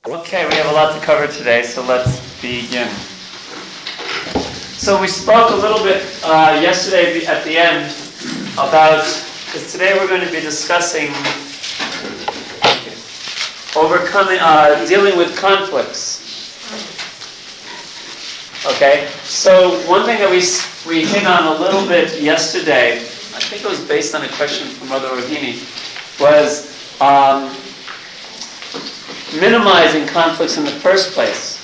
Okay, we have a lot to cover today, so let's begin. So we spoke a little bit yesterday at the end about, because today we're going to be discussing dealing with conflicts. Okay, so one thing that we hit on a little bit yesterday, I think it was based on a question from Mother Rohini, was minimizing conflicts in the first place.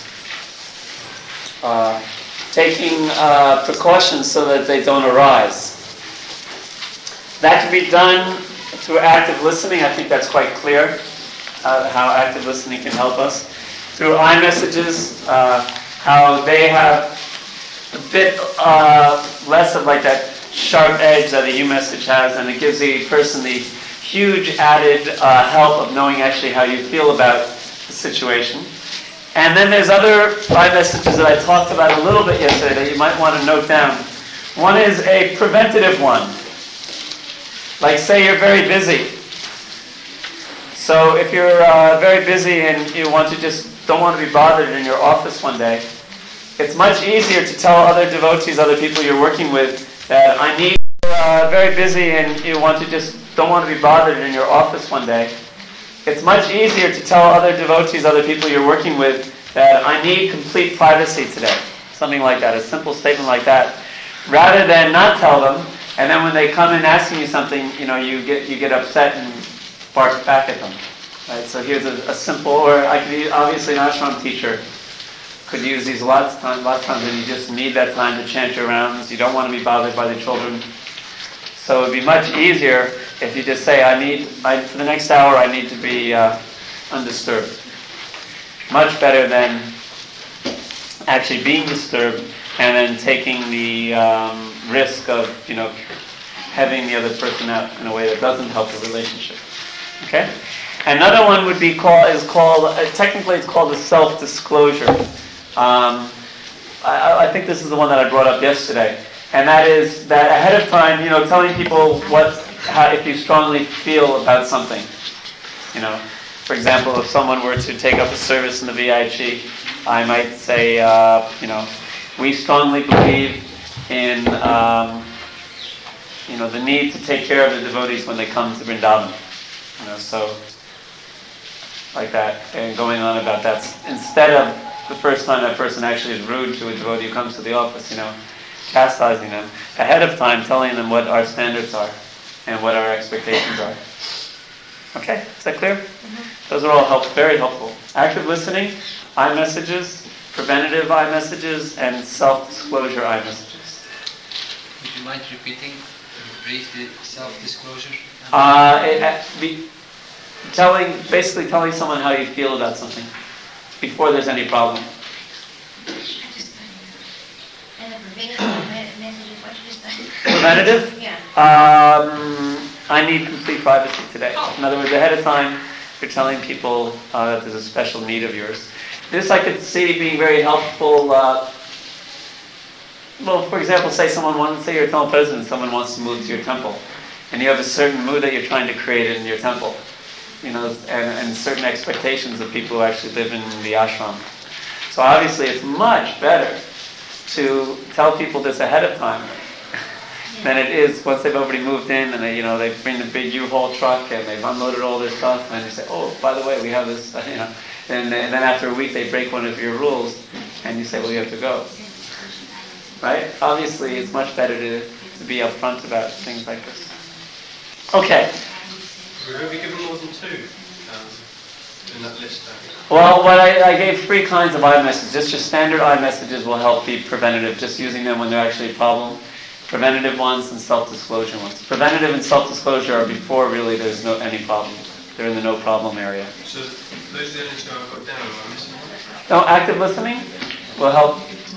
Taking precautions so that they don't arise. That can be done through active listening. I think that's quite clear, how active listening can help us. Through iMessages, how they have a bit less of like that sharp edge that a U-message has, and it gives the person the huge added help of knowing actually how you feel about the situation. And then there's other iMessages that I talked about a little bit yesterday that you might want to note down. One is a preventative one. Like say you're very busy. So if you're very busy and you don't want to be bothered in your office one day, it's much easier to tell other devotees, other people you're working with, that very busy and you don't want to be bothered in your office one day. It's much easier to tell other devotees, other people you're working with, that I need complete privacy today. Something like that, a simple statement like that. Rather than not tell them, and then when they come in asking you something, you get upset and bark back at them. Right? So here's a simple, or I could use, obviously an ashram teacher could use these lots of times, and you just need that time to chant your rounds. You don't want to be bothered by the children. So it would be much easier if you just say, for the next hour I need to be undisturbed. Much better than actually being disturbed and then taking the risk of, having the other person out in a way that doesn't help the relationship. Okay? Another one technically it's called a self-disclosure. I think this is the one that I brought up yesterday. And that is that ahead of time, telling people if you strongly feel about something. For example, if someone were to take up a service in the VIG, I might say, we strongly believe in, the need to take care of the devotees when they come to Vrindavan. So like that, and going on about that. Instead of the first time that person actually is rude to a devotee who comes to the office, chastising them, ahead of time telling them what our standards are and what our expectations are. Okay, is that clear? Mm-hmm. Those are all very helpful. Active listening, iMessages, preventative iMessages, and self-disclosure iMessages. Would you mind repeating briefly self-disclosure? Basically telling someone how you feel about something before there's any problem. Preventative? Yeah. I need complete privacy today. In other words, ahead of time, you're telling people that there's a special need of yours. This I could see being very helpful. For example, say you're a temple president, someone wants to move to your temple, and you have a certain mood that you're trying to create in your temple, and certain expectations of people who actually live in the ashram. So obviously, it's much better to tell people this ahead of time than it is once they've already moved in and they bring the big U-Haul truck and they've unloaded all their stuff and they say, oh, by the way, we have this, and then after a week they break one of your rules and you say, well, you have to go. Right? Obviously, it's much better to be upfront about things like this. Okay. Will we given more than two in that list? Well, I gave 3 kinds of iMessages. Just your standard iMessages will help be preventative, just using them when they're actually a problem. Preventative ones and self-disclosure ones. Preventative and self-disclosure are before really there's any problem. They're in the no problem area. So those are the only 2 I've got down. Am I missing one? No, active listening will help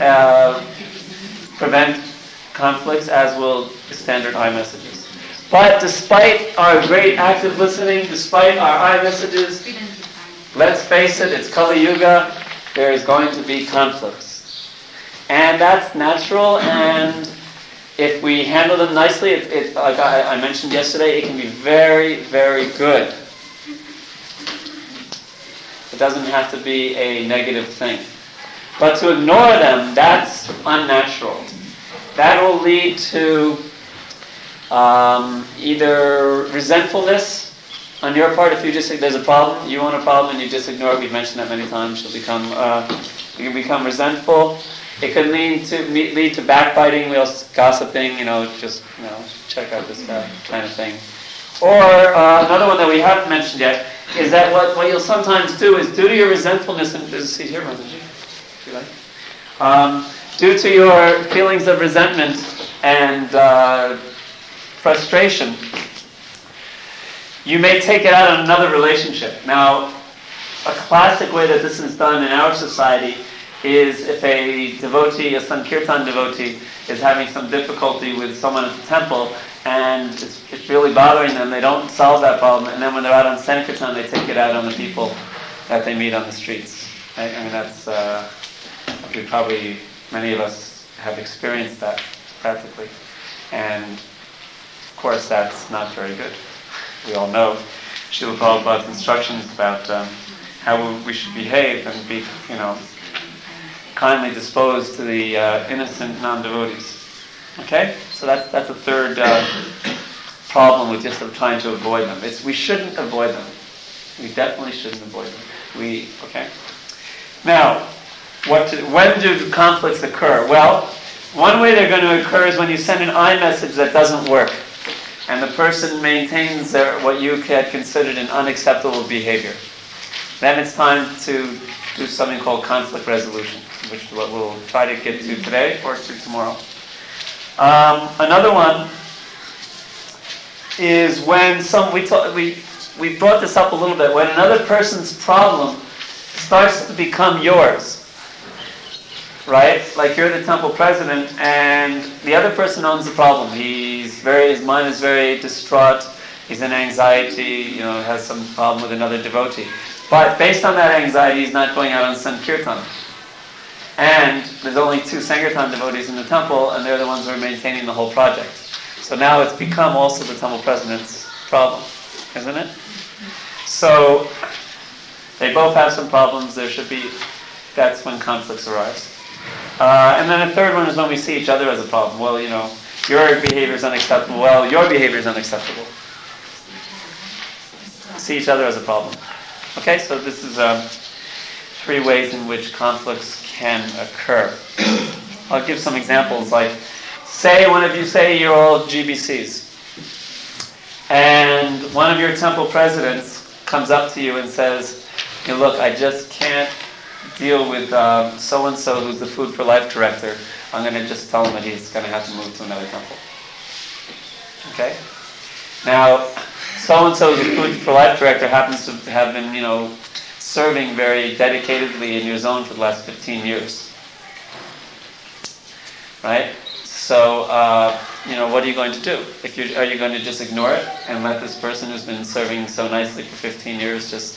prevent conflicts, as will standard iMessages. But despite our great active listening, despite our iMessages, let's face it, it's Kali Yuga, there is going to be conflicts. And that's natural, and if we handle them nicely, like I mentioned yesterday, it can be very, very good. It doesn't have to be a negative thing. But to ignore them, that's unnatural. That will lead to either resentfulness on your part. If you just think there's a problem, you want a problem, and you just ignore it. We've mentioned that many times. You can become resentful. It could lead to backbiting, gossiping. Check out this guy, kind of thing. Or another one that we haven't mentioned yet is that what you'll sometimes do is, due to your resentfulness, and there's a seat here, Mataji, if you like. Due to your feelings of resentment and frustration, you may take it out on another relationship. Now, a classic way that this is done in our society is if a devotee, a Sankirtan devotee, is having some difficulty with someone at the temple, and it's really bothering them, they don't solve that problem, and then when they're out on Sankirtan, they take it out on the people that they meet on the streets. Right? I mean, that's, many of us have experienced that practically. And, of course, that's not very good. We all know Srila Prabhupada's instructions about how we should behave and be, kindly disposed to the innocent non-devotees. Okay? So that's a third problem with just trying to avoid them. We shouldn't avoid them. We definitely shouldn't avoid them. Okay? Now, when do conflicts occur? Well, one way they're going to occur is when you send an iMessage that doesn't work, and the person maintains what you had considered an unacceptable behavior. Then it's time to do something called conflict resolution, which we'll try to get to today or to tomorrow. Another one is when we brought this up a little bit, when another person's problem starts to become yours. Right? Like you're the temple president and the other person owns the problem. His mind is very distraught, he's in anxiety, has some problem with another devotee. But based on that anxiety, he's not going out on Sankirtan. And there's only 2 Sankirtan devotees in the temple, and they're the ones who are maintaining the whole project. So now it's become also the temple president's problem, isn't it? So they both have some problems. That's when conflicts arise. And then a third one is when we see each other as a problem. Well, your behavior is unacceptable. Well, your behavior is unacceptable. See each other as a problem. Okay, so this is 3 ways in which conflicts can occur. I'll give some examples. Like, one of you say you're all GBCs, and one of your temple presidents comes up to you and says, look, I just can't deal with so-and-so who's the Food for Life director. I'm going to just tell him that he's going to have to move to another temple. Okay? Now, so-and-so who's the Food for Life director happens to have been, serving very dedicatedly in your zone for the last 15 years. Right? So, what are you going to do? Are you going to just ignore it and let this person who's been serving so nicely for 15 years just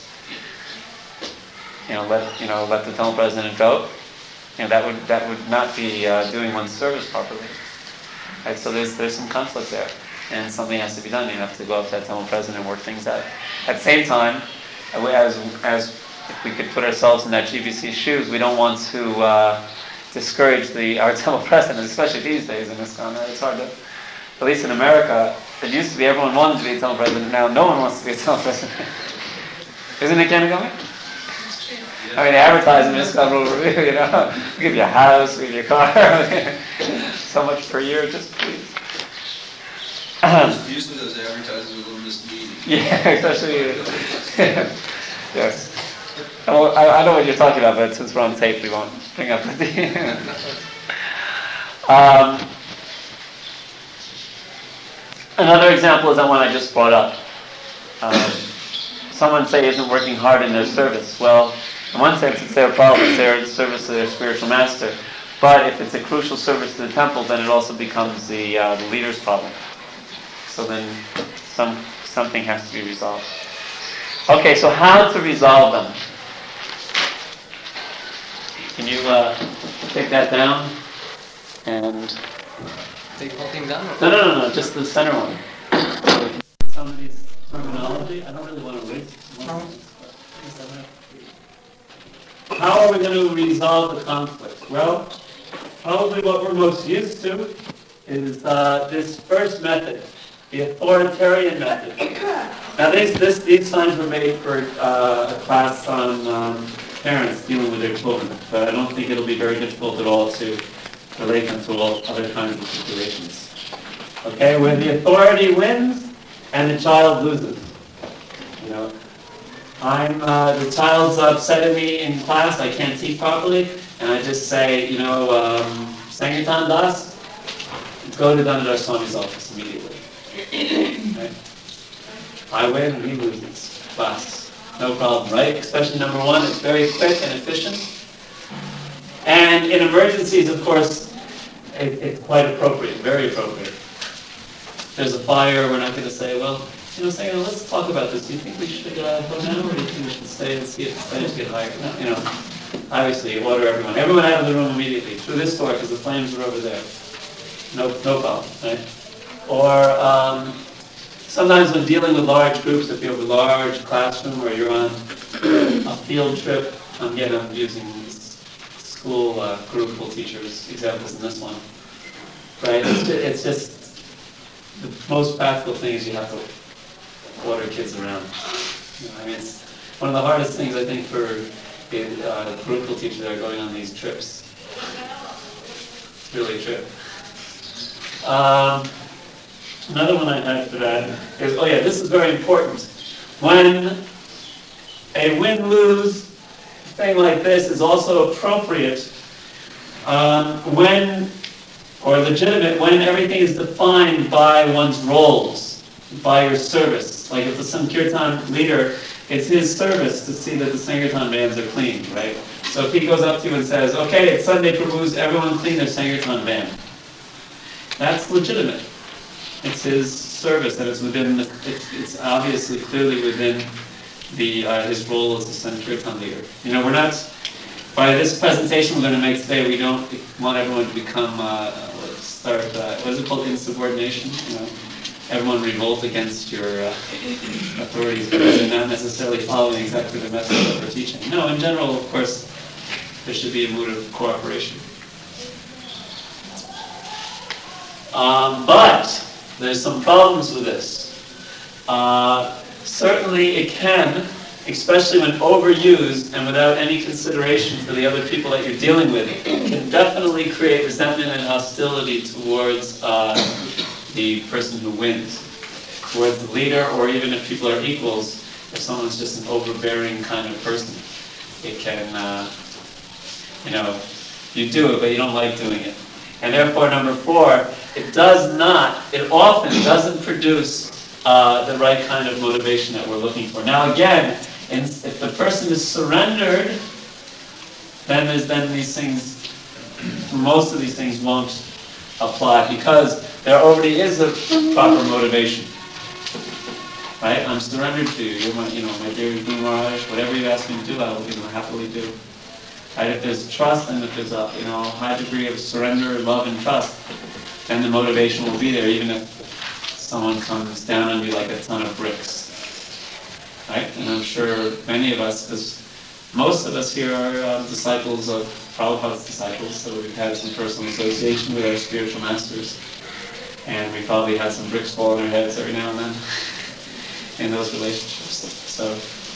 let the temple president go? That would not be doing one's service properly. Right? So there's some conflict there, and something has to be done. You have to go up to that temple president and work things out. At the same time, as if we could put ourselves in that GBC shoes, we don't want to discourage our temple president, especially these days in ISKCON. It's hard to, at least in America, it used to be everyone wanted to be a temple president. Now no one wants to be a temple president. Isn't it, Kenagami? I mean, advertising this cover, we'll give you a house, we'll give you a car, so much per year, just please. Usually those advertisements are a little misleading. Yeah, especially, yes. Well, I know what you're talking about, but since we're on tape, we won't bring up the... Another example is that one I just brought up. Someone say isn't working hard in their service. Well, in one sense, it's their problem. It's their service to their spiritual master. But if it's a crucial service to the temple, then it also becomes the leader's problem. So then something has to be resolved. Okay, so how to resolve them? Can you take that down? And Take the whole thing down? no, just the center one. Some of these terminology, I don't really want to waste one. how are we going to resolve the conflict? Well, probably what we're most used to is this first method, the authoritarian method. Now, these signs were made for a class on parents dealing with their children, but I don't think it'll be very difficult at all to relate them to all other kinds of situations. Okay, where the authority wins and the child loses. You know, the child's upset at me in class, I can't teach properly, and I just say, Sangetan Das, go to Damodar Swami's office immediately. Right? I win and he loses. Class. No problem, right? Especially number one, it's very quick and efficient. And in emergencies, of course, it's quite appropriate, very appropriate. If there's a fire, we're not going to say, well, let's talk about this. Do you think we should go now, or do you think we should stay and see if the flames get higher? No, obviously, order everyone. Everyone out of the room immediately, through this door, because the flames are over there. No problem, right? Or sometimes when dealing with large groups, if you have a large classroom or you're on a field trip, again, I'm using school group teachers examples in this one, right? It's just the most practical thing is you have to order kids around. It's one of the hardest things I think for group teachers that are going on these trips. It's really a trip. Another one I had for that is, this is very important. When a win-lose thing like this is also appropriate or legitimate when everything is defined by one's roles, by your service. Like if the Sankirtan leader, it's his service to see that the Sankirtan bands are clean, right? So if he goes up to you and says, okay, it's Sunday Prabhu's, everyone clean their Sankirtan band. That's legitimate. It's his service, and it's obviously clearly within his role as the Sankirtan leader. We're not, by this presentation we're going to make today, we don't want everyone to become, what is it called, insubordination? Everyone revolt against your authorities because they're not necessarily following exactly the message that we're teaching. No, in general, of course, there should be a mood of cooperation. But there's some problems with this. Certainly it can, especially when overused and without any consideration for the other people that you're dealing with, can definitely create resentment and hostility towards the person who wins, towards the leader, or even if people are equals, if someone's just an overbearing kind of person, it can, you do it, but you don't like doing it. And therefore, number 4, it often doesn't produce the right kind of motivation that we're looking for. Now again, if the person is surrendered, then these things, most of these things won't apply because there already is a proper motivation. Right? I'm surrendered to you. You're my dear Guru Maharaj. Whatever you ask me to do, I will happily do. Right? If there's trust and if there's a high degree of surrender, love, and trust, then the motivation will be there, even if someone comes down on you like a ton of bricks. Right? And I'm sure many of us, because most of us here are disciples of Prabhupada's disciples, so we've had some personal association with our spiritual masters, and we probably had some bricks fall on our heads every now and then in those relationships. So,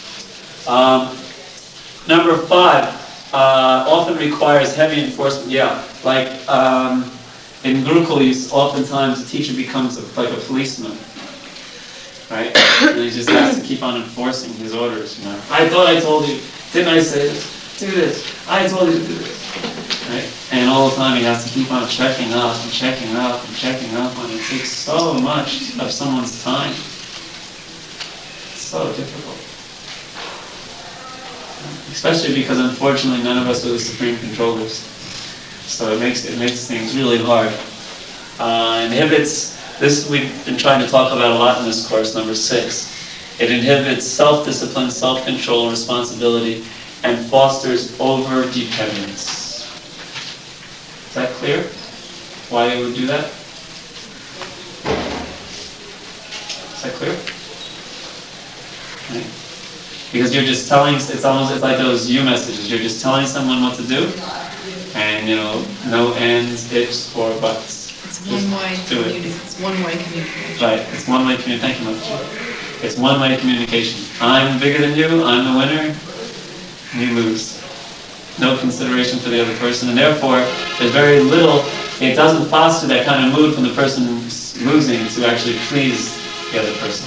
number 5, often requires heavy enforcement. Yeah, like in Gurukul, oftentimes the teacher becomes like a policeman, right? And he just has to keep on enforcing his orders. I thought I told you, didn't I say this? Do this. I told you to do this. Right? And all the time he has to keep on checking up and checking up and checking up on it. It takes so much of someone's time. It's so difficult. Especially because unfortunately none of us are the supreme controllers. So it makes things really hard. Inhibits, this we've been trying to talk about a lot in this course, number 6. It inhibits self-discipline, self-control, and responsibility, and fosters over-dependence. Is that clear? Why it would do that? Is that clear? Okay. Because you're just telling, it's like those you messages, you're just telling someone what to do, and no ands, ifs, or buts. It's one-way communication. It's one-way communication. Right, it's one-way communication. Thank you, Mother. It's one-way communication. I'm bigger than you, I'm the winner, you lose. No consideration for the other person, and therefore, there's very little, it doesn't foster that kind of mood from the person losing to actually please the other person.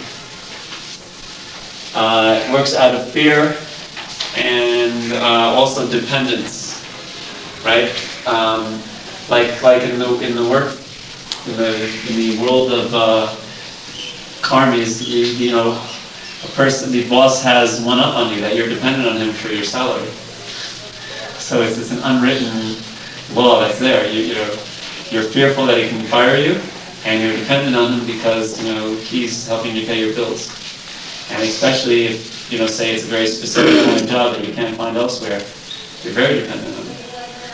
It works out of fear and also dependence, right? Like in the work, in the world of karmis, a person, the boss has one up on you, that you're dependent on him for your salary. So it's an unwritten law that's there. You're fearful that he can fire you, and you're dependent on him because he's helping you pay your bills. And especially if say it's a very specific kind of job that you can't find elsewhere, you're very dependent on him.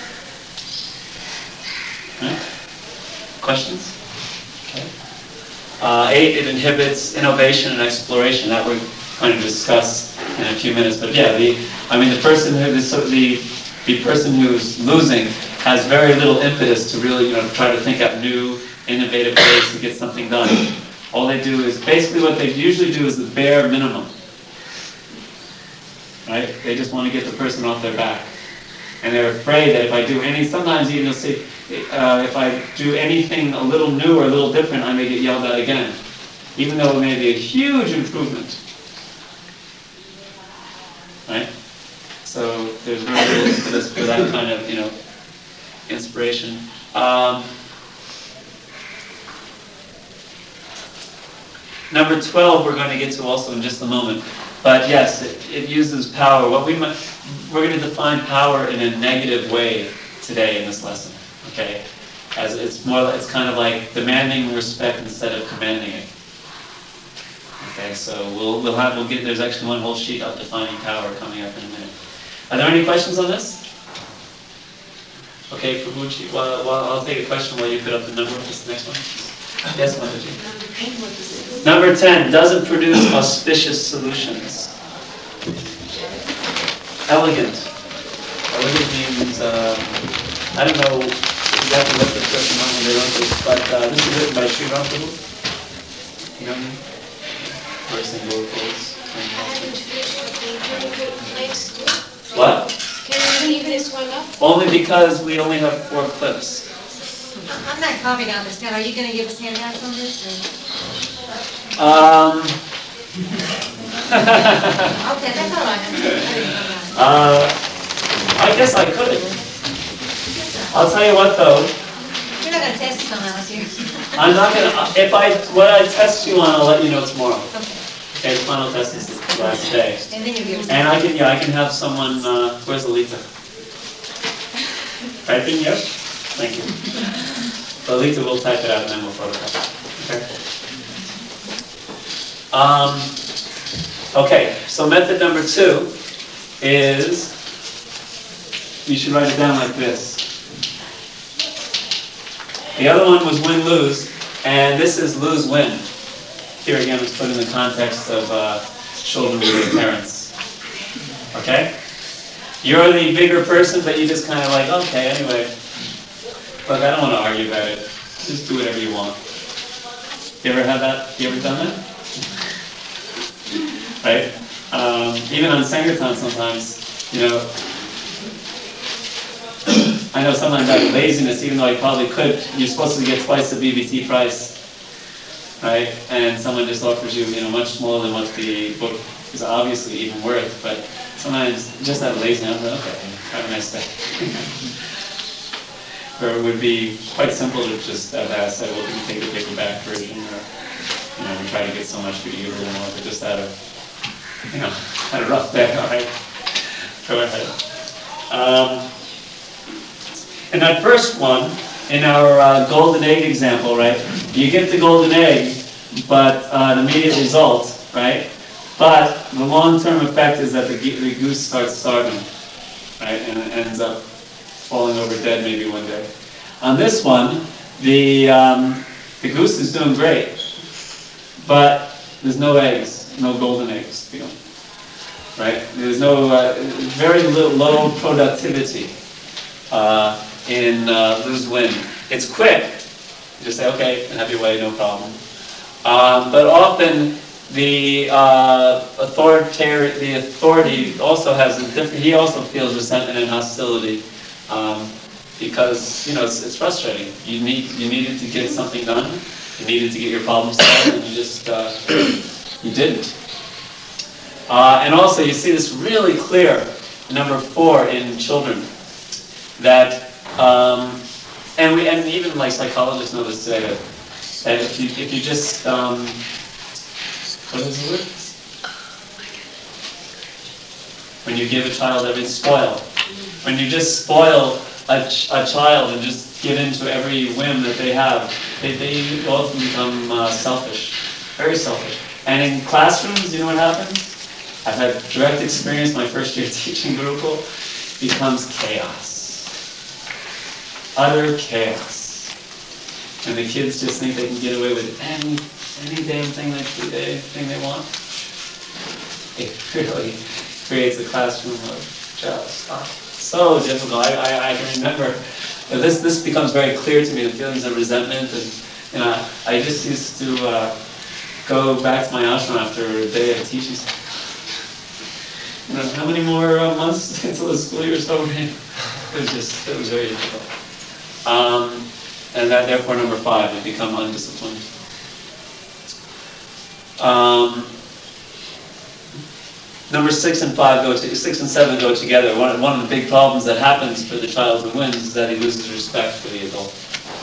Right? Questions? Okay. 8, it inhibits innovation and exploration. That we're going to discuss in a few minutes. But yeah, the person who's losing has very little impetus to really try to think up new, innovative ways to get something done. All they do is, basically what they usually do is the bare minimum. Right? They just want to get the person off their back. And they're afraid that if I do sometimes even they'll say, if I do anything a little new or a little different, I may get yelled at again. Even though it may be a huge improvement. Right? So there's very little impetus for that kind of, inspiration. Number 12 we're going to get to also in just a moment. But yes, it uses power. We're going to define power in a negative way today in this lesson. Okay? As it's kind of like demanding respect instead of commanding it. Okay, so there's actually one whole sheet of defining power coming up in a minute. Are there any questions on this? Okay, Prabhuji, well, I'll take a question while you put up the number. What's the next one? Yes, Mataji. Number 10, doesn't produce auspicious solutions. Elegant. Elegant means, I don't know exactly what the first one they wrote this, but this is written by Sri Ram Prabhu. You know me? First and vocals. What? Can you leave this one up? Only because we only have 4 clips. I'm not copying to understand. Are you going to give us handouts on this? Okay, that's all right. I guess I could. I'll tell you what though. You're not going to test us on us here. I'm not going to, what I test you on, I'll let you know tomorrow. Okay. Okay, the final test is the last day. And then you give us And I can have someone, where's Alita? Typing, yes? Thank you. Alita will type it out and then we'll photocopy it. Okay? Okay, so method number 2 is, you should write it down like this. The other one was win-lose, and this is lose-win. Here again, it's put in the context of children with their parents. Okay? You're the bigger person, but you just kind of like, okay, anyway. Look, I don't want to argue about it. Just do whatever you want. You ever had that? You ever done that? Right? Even on Sankirtan sometimes, I know sometimes out of laziness, even though I probably could, you're supposed to get twice the BBT price. Right? And someone just offers you, much smaller than what the book is obviously even worth, but sometimes just out of laziness, I'm like, okay, have a nice day. Or it would be quite simple to just have asked, well, can you take the paperback version, or, we try to get so much for you or more, but just out of, had a rough day, all right? Go ahead. In that first one, in our golden egg example, right? You get the golden egg, but an immediate result, right? But the long-term effect is that the goose starts starving, right? And it ends up falling over dead maybe one day. On this one, the goose is doing great, but there's no eggs, no golden eggs, right? There's no very low productivity in lose-win. It's quick. You just say, okay, have your way, no problem. But often the authority also has a different. He also feels resentment and hostility because it's frustrating. You needed to get something done. You needed to get your problem solved, and you just you didn't. And also, you see this really clear, number 4 in children, that and even like psychologists know this today, that if you just what is the word? When you give a child when you just spoil a child and just give in to every whim that they have, they often become selfish, very selfish. And in classrooms, you know what happens? I've had direct experience. My first year teaching Gurukul becomes chaos, utter chaos. And the kids just think they can get away with any damn thing they want. It really creates a classroom of just so difficult. I can remember this becomes very clear to me, the feelings of resentment, and I just used to go back to my ashram after a day of teaching. How many more months until the school year is over? It was very difficult. And that, therefore, number 5, they become undisciplined. Number 6 and 7 go together. One of the big problems that happens for the child who wins is that he loses respect for the adult.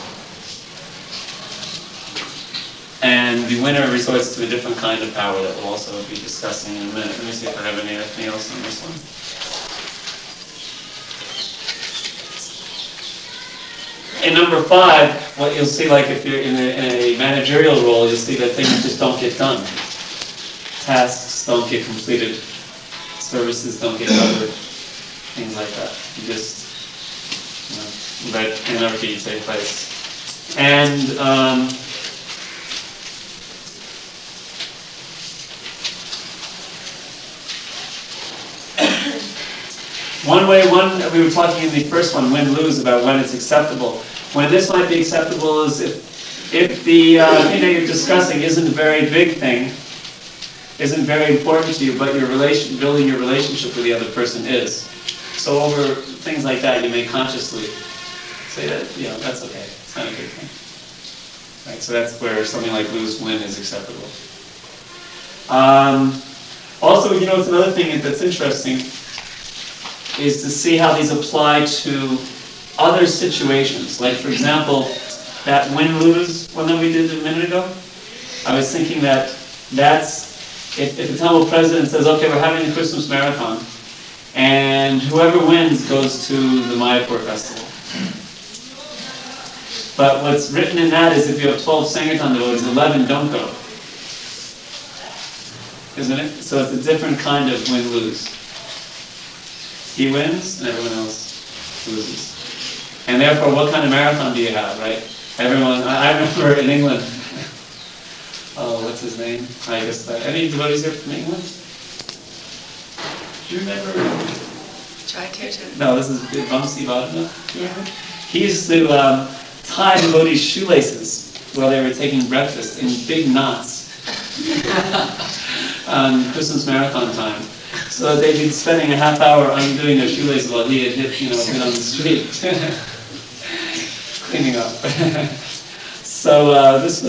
And the winner resorts to a different kind of power that we'll also be discussing in a minute. Let me see if I have anything else on this one. In number 5, what you'll see, like if you're in a managerial role, you'll see that things just don't get done. Tasks don't get completed. Services don't get covered. Things like that. You just let anarchy take place. And we were talking in the first one, win-lose, about when it's acceptable. When this might be acceptable is if the thing that you're discussing isn't a very big thing, isn't very important to you, but building your relationship with the other person is. So over things like that, you may consciously say that, that's okay. It's not a big thing. Right, so that's where something like lose-win is acceptable. Also, it's another thing that's interesting is to see how these apply to other situations. Like, for example, that win-lose one that we did a minute ago, I was thinking that's, if the Tamil president says, okay, we're having the Christmas marathon, and whoever wins goes to the Mayapur festival. But what's written in that is if you have 12 Sankirtan devotees, 11 don't go. Isn't it? So it's a different kind of win-lose. He wins, and everyone else loses. And therefore, what kind of marathon do you have, right? I remember in England, what's his name? I guess, any devotees here from England? Do you remember? Try to. No, this is Vamsi Vadana. Do you remember? He used to tie devotees' shoelaces while they were taking breakfast in big knots on Christmas marathon time. So they'd be spending a half hour undoing their shoelaces while he had been on the street, cleaning up. So this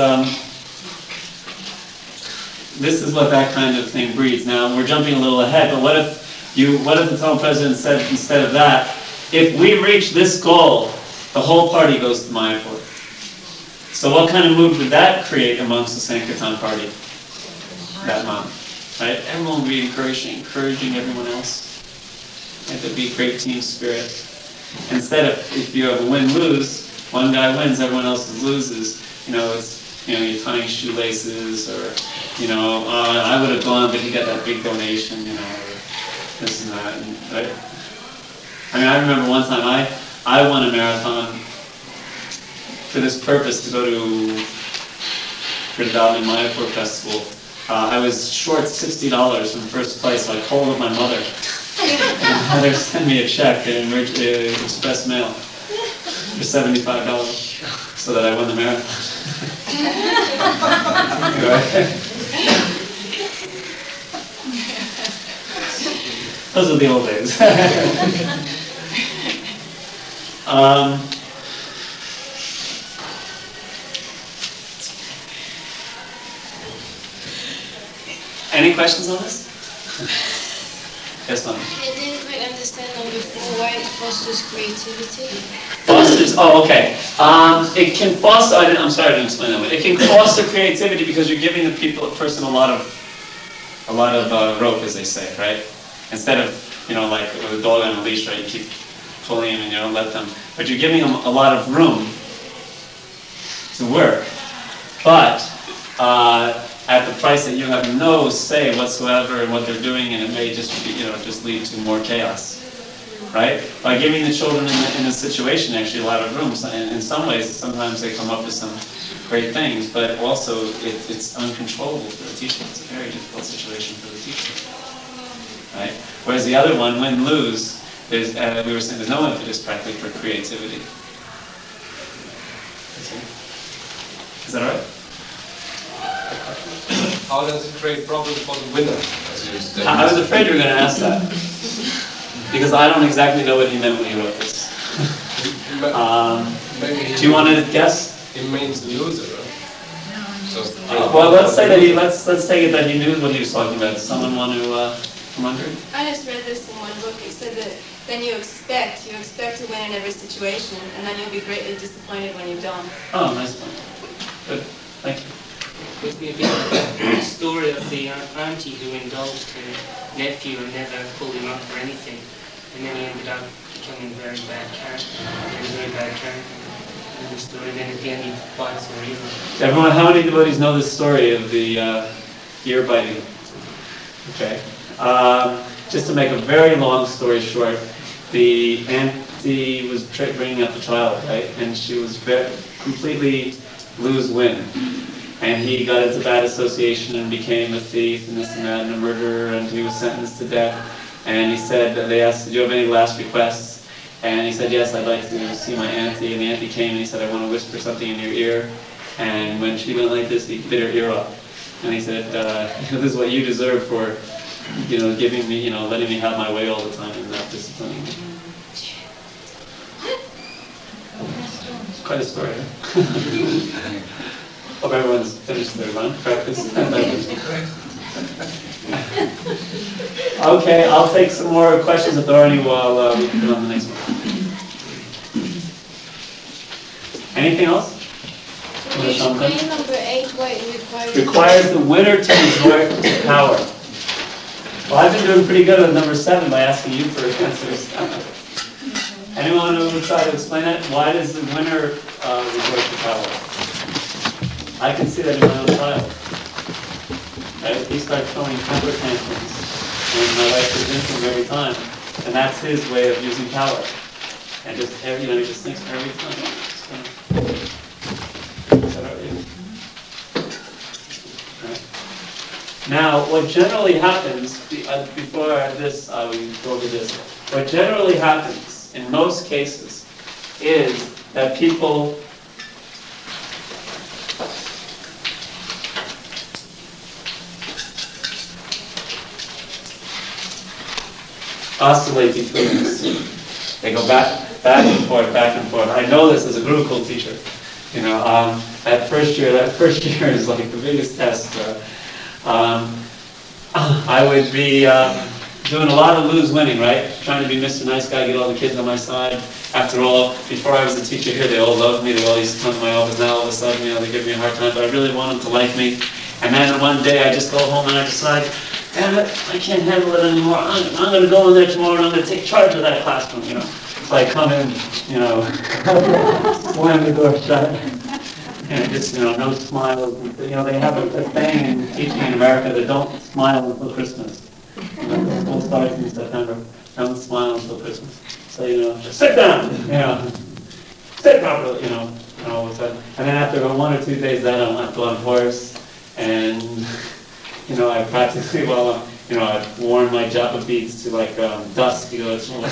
is what that kind of thing breeds. Now we're jumping a little ahead, but what if the Tamil president said instead of that, if we reach this goal, the whole party goes to Mayapur. So what kind of mood would that create amongst the Sankirtan party that month? Right? Everyone will be encouraging everyone else. And there'd be a great team spirit. Instead of, if you have a win-lose, one guy wins, everyone else loses. You're tying shoelaces, or I would have gone, but he got that big donation, or this and that. Right? I remember one time I won a marathon for this purpose, to go to Vrindavan Mayapur Festival. I was short $60 in first place, so I called up my mother. And my mother sent me a check in express mail for $75 so that I won the marathon. Those are the old days. Any questions on this? Yes, ma'am. I didn't quite understand number 4, why it fosters creativity. Fosters, okay. It can foster, I'm sorry I didn't explain that one. It can foster creativity because you're giving the person a lot of rope, as they say, right? Instead of, like with a dog on a leash, right? You keep pulling him and you don't let them. But you're giving them a lot of room to work. But at the price that you have no say whatsoever in what they're doing, and it may just be, just lead to more chaos, right? By giving the children in a situation actually a lot of room. In some ways, sometimes they come up with some great things, but also it's uncontrollable for the teacher. It's a very difficult situation for the teacher, right? Whereas the other one, win-lose, we were saying there's no impetus practically for creativity. Is that all right? How does it create problems for the winner? I was afraid you were going to ask that. Because I don't exactly know what he meant when he wrote this. Do you want to guess? It means loser, right? So, well, let's say that let's take it that he knew what he was talking about. Does someone want to come under? I just read this in one book. It said that then you expect to win in every situation, and then you'll be greatly disappointed when you don't. Oh, nice one. Good, thank you. Could be a bit of the story of the auntie who indulged her nephew and never pulled him up for anything, and then he ended up becoming a very bad character. In the story, then at the end he bites her ear. Everyone, how many devotees know this story of the ear biting? Okay. Just to make a very long story short, the auntie was bringing up the child, right? And she was completely lose-win. And he got into bad association and became a thief and this and that and a murderer, and he was sentenced to death. And he said, they asked, do you have any last requests? And he said, yes, I'd like to see my auntie. And the auntie came and he said, I want to whisper something in your ear. And when she went like this, he bit her ear off. And he said, this is what you deserve for, giving me, letting me have my way all the time and not disciplining me. It's quite a story, huh? Hope everyone's finished their lunch practice. Okay, I'll take some more questions if there are any while we can on the next one. Anything else? Could you explain number 8 why it requires the winner to resort to power. Well, I've been doing pretty good with number 7 by asking you for answers. Anyone who would try to explain that? Why does the winner resort to power? I can see that in my own child. Right? He starts throwing temper tantrums, and my wife is into him every time, and that's his way of using power. And just he just thinks every time. Right. Now, what generally happens before this, we go over this. What generally happens in most cases is that people oscillate between this. They go back and forth. I know this as a Gurukul teacher. That first year is like the biggest test. I would be doing a lot of lose-winning, right? Trying to be Mr. Nice Guy, get all the kids on my side. After all, before I was a teacher here, they all loved me. They all used to come to my office. Now all of a sudden, they give me a hard time. But I really want them to like me. And then one day, I just go home and I decide, damn it, I can't handle it anymore. I'm going to go in there tomorrow and I'm going to take charge of that classroom, So I come in, slam the door shut, and just, no smiles. They have a thing in teaching in America that don't smile until Christmas. The school starts in September. Don't smile until Christmas. So, just sit down, sit properly, all of a sudden. And then after 1 or 2 days, then I go on horse, and I practically, I've worn my japa beads to like dust because my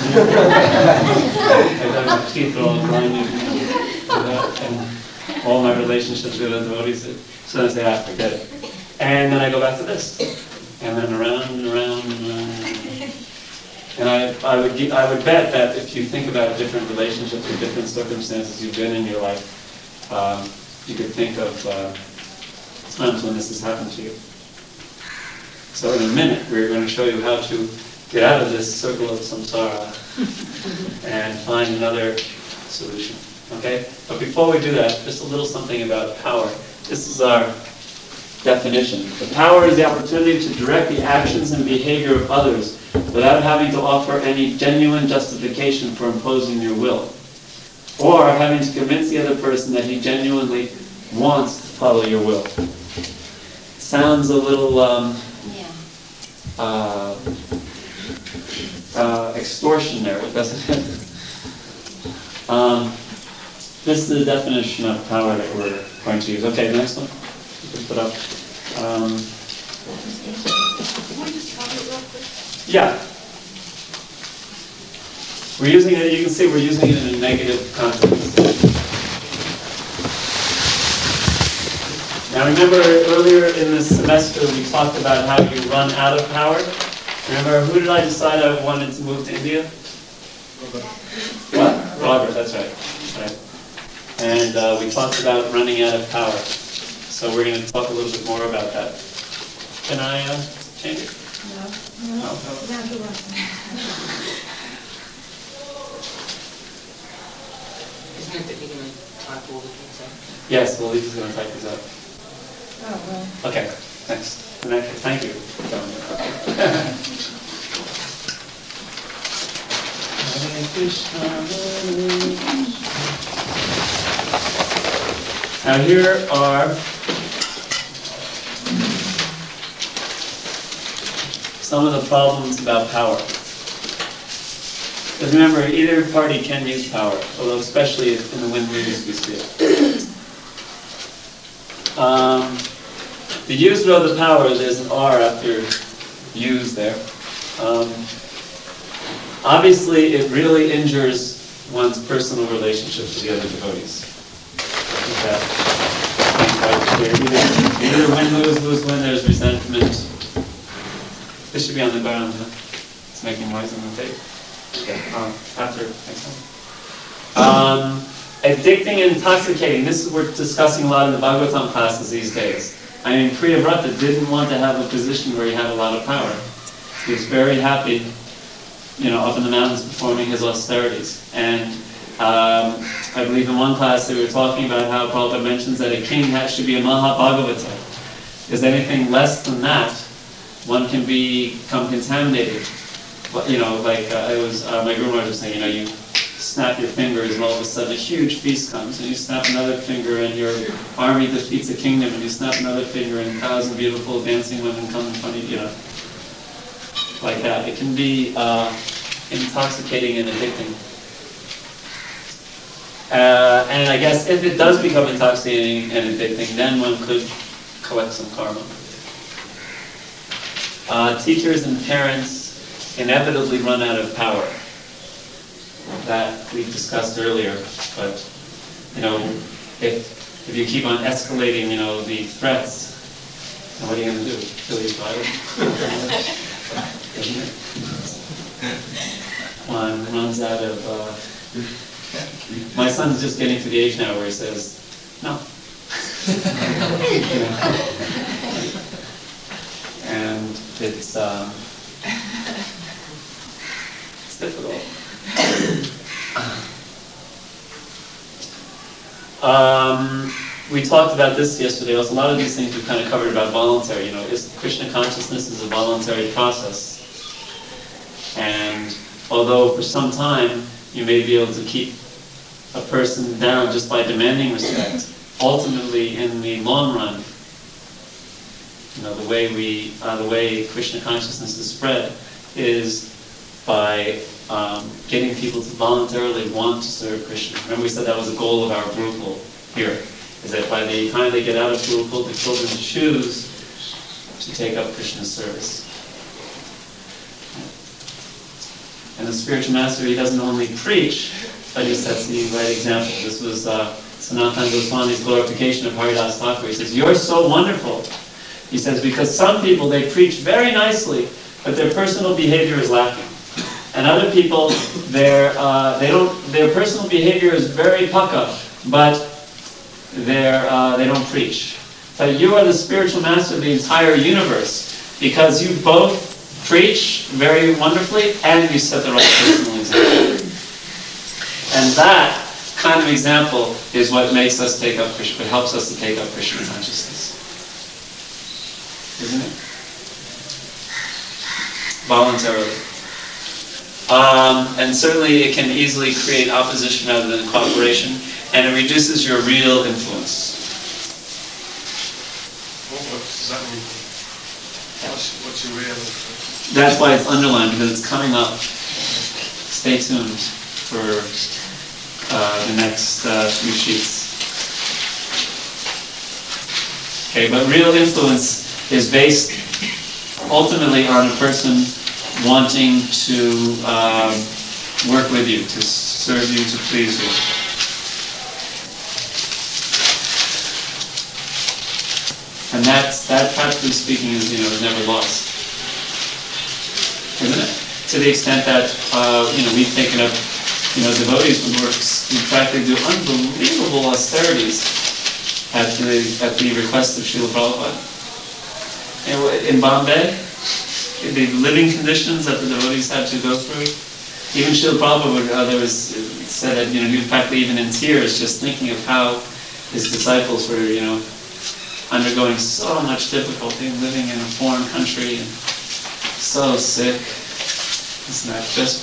teeth are all grinding, and all my relationships with the devotees. So then I say, forget it. And then I go back to this, and then around and around and around. And I would bet that if you think about different relationships or different circumstances you've been in your life, you could think of times when this has happened to you. So in a minute, we're going to show you how to get out of this circle of samsara and find another solution. Okay? But before we do that, just a little something about power. This is our definition. The power is the opportunity to direct the actions and behavior of others without having to offer any genuine justification for imposing your will, or having to convince the other person that he genuinely wants to follow your will. Sounds a little extortionary, doesn't it? This is the definition of power that we're going to use. Okay, the next one. You can put up. Yeah. We're using it, you can see we're using it in a negative context. Now remember earlier in this semester we talked about how you run out of power. Remember, who did I decide I wanted to move to India? What? Robert, that's right. Right. And we talked about running out of power. So we're going to talk a little bit more about that. Can I change it? No. No. Isn't it that you're going to type all the things out? Yes, well, Lisa's going to type these up. Oh, well. Okay, thanks. Thank you for telling me. Hare Krishna, Now here are some of the problems about power. Because remember, either party can use power, although especially in the wind movies we see it. The user of the power, there's an R after use there. Obviously, it really injures one's personal relationship with the other devotees. That quite clear. Either win, lose, win, there's resentment. This should be on the ground, huh? It's making noise on the tape. Okay, after, next time. Addicting and intoxicating. This is what we're discussing a lot in the Bhagavatam classes these days. I mean, Priyavrata didn't want to have a position where he had a lot of power. He was very happy, up in the mountains performing his austerities. And I believe in one class they were talking about how Prabhupada mentions that a king should be a Mahabhagavata. Because anything less than that, one can become contaminated. But, like my Guru Maharaj was saying, you snap your fingers and all of a sudden a huge feast comes, and you snap another finger and your army defeats a kingdom, and you snap another finger and 1,000 beautiful dancing women come in front of you, like that. It can be intoxicating and addicting. And I guess if it does become intoxicating and addicting, then one could collect some karma. Teachers and parents inevitably run out of power. That we discussed earlier, but if you keep on escalating, the threats, then what are you going to do? Kill your child? One runs out of. My son's just getting to the age now where he says, "No." And it's difficult. We talked about this yesterday. Also, a lot of these things we kind of covered about voluntary. Krishna consciousness is a voluntary process, and although for some time you may be able to keep a person down just by demanding respect, ultimately, in the long run, the way Krishna consciousness is spread is by getting people to voluntarily want to serve Krishna. Remember we said that was the goal of our Gurukul here, is that by the time they get out of Gurukul, the children choose to take up Krishna's service. And the spiritual master, he doesn't only preach, but he sets the right example. This was Sanatana Goswami's glorification of Haridas Thakur. He says, "You're so wonderful." He says, because some people, they preach very nicely, but their personal behavior is lacking. And other people, their personal behavior is very paka, but they don't preach. But you are the spiritual master of the entire universe, because you both preach very wonderfully, and you set the right personal example. And that kind of example is what makes us take up Krishna, what helps us to take up Krishna consciousness. Isn't it? Voluntarily. And certainly it can easily create opposition rather than cooperation, and it reduces your real influence. What does that mean? What's your real influence? That's why it's underlined, because it's coming up. Stay tuned for the next few sheets. Okay, but real influence is based ultimately on a person wanting to work with you, to serve you, to please you. And that practically speaking is never lost. Isn't it? To the extent that we've taken up devotees who practically do unbelievable austerities at the request of Srila Prabhupada. In Bombay, the living conditions that the devotees had to go through, even Srila Prabhupada said that he was practically even in tears just thinking of how his disciples were undergoing so much difficulty living in a foreign country and so sick. It's not just.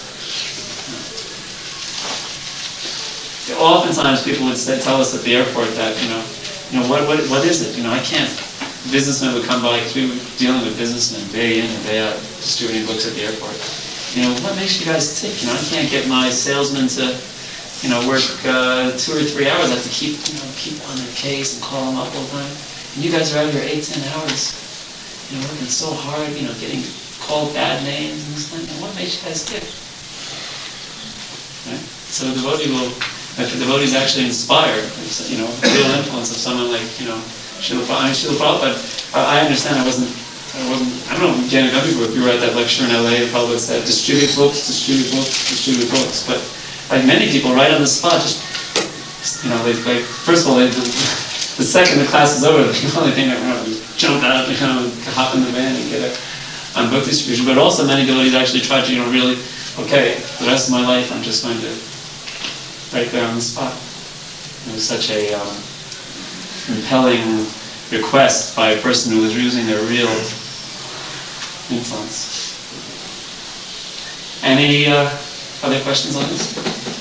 Oftentimes people would tell us at the airport that what is it? I can't. Businessmen would come by, dealing with businessmen day in and day out, distributing books at the airport. What makes you guys tick? I can't get my salesmen to work 2 or 3 hours. I have to keep on their case and call them up all the time. And you guys are out here 8-10 hours, working so hard, getting called bad names and this thing. And what makes you guys tick? Right? So the devotee if the devotee is actually inspired, real influence of someone like, Srila Prabhupada. I understand I don't know, Janet Gandhi, if you were at that lecture in LA, Prabhupada said, distribute books. But like many people, right on the spot, just, first of all, the second the class is over, the only thing that jump out, hop in the van and get on book distribution. But also many devotees actually try to, really, okay, the rest of my life I'm just going to, right there on the spot. It was such a compelling request by a person who was using their real influence. Any other questions on this?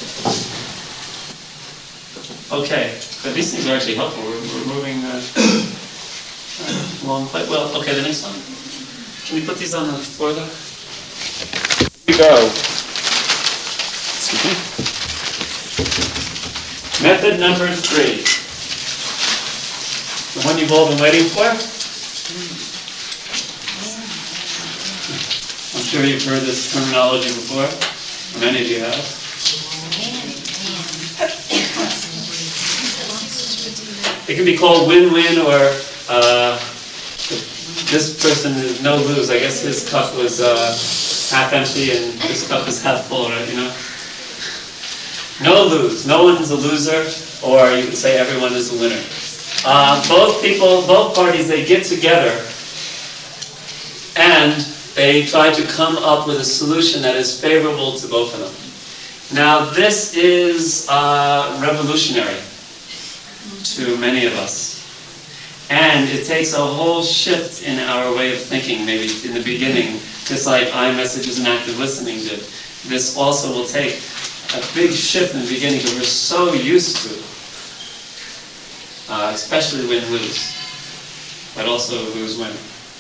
Okay, but these things are actually helpful. We're moving along quite well. Okay, the next one. Can we put these on the floor though? Here we go. Excuse me. Method number 3. The one you've all been waiting for? I'm sure you've heard this terminology before. Many of you have. It can be called win-win or this person is no lose. I guess his cup was half empty and this cup is half full, right? No lose. No one's a loser, or you could say everyone is a winner. Both parties, they get together and they try to come up with a solution that is favorable to both of them. Now, this is revolutionary to many of us. And it takes a whole shift in our way of thinking, maybe in the beginning, just like iMessages and active listening did. This also will take a big shift in the beginning because we're so used to, especially win-lose, but also lose-win.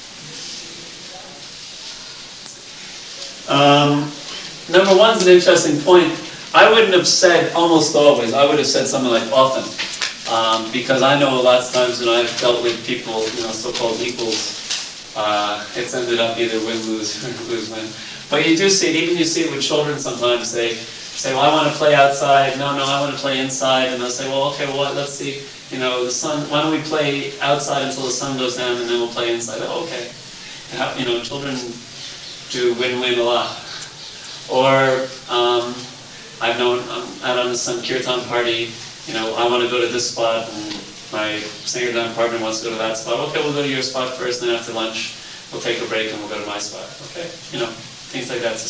Number one is an interesting point. I wouldn't have said almost always. I would have said something like often. Because I know lots of times when I've dealt with people, so-called equals, it's ended up either win-lose or lose-win. But you do see it, even you see it with children sometimes. They say, well, I want to play outside. No, I want to play inside. And they'll say, well, okay, well, let's see, the sun, why don't we play outside until the sun goes down and then we'll play inside? Oh, okay. Children do win-win a lot. Or I've known out on the Sankirtan party, I want to go to this spot and my Sankirtan partner wants to go to that spot. Okay, we'll go to your spot first, and then after lunch we'll take a break and we'll go to my spot. Okay, things like that. It's a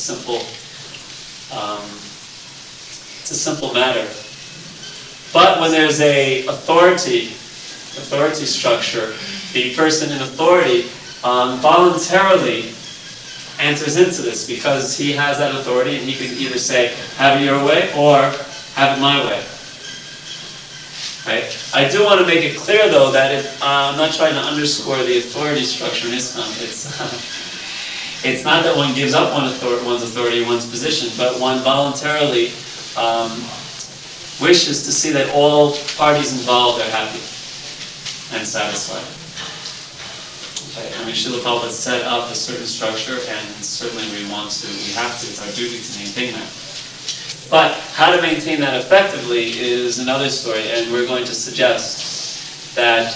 simple matter. But when there's a authority structure, the person in authority voluntarily enters into this because he has that authority, and he can either say, have it your way, or have it my way. Right? I do want to make it clear, though, that I'm not trying to underscore the authority structure in Islam. It's not that one gives up one's authority, one's position, but one voluntarily wishes to see that all parties involved are happy and satisfied. Okay. Srila Prabhupada set up a certain structure, and certainly we have to. It's our duty to maintain that. But how to maintain that effectively is another story, and we're going to suggest that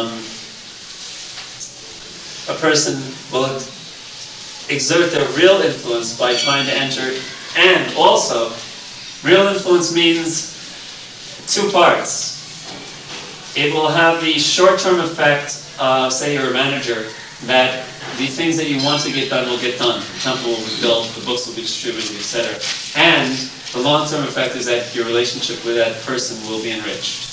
a person will exert their real influence by trying to enter, and also, real influence means two parts. It will have the short-term effect, say you're a manager, that the things that you want to get done will get done. The temple will be built, the books will be distributed, etc. And the long-term effect is that your relationship with that person will be enriched.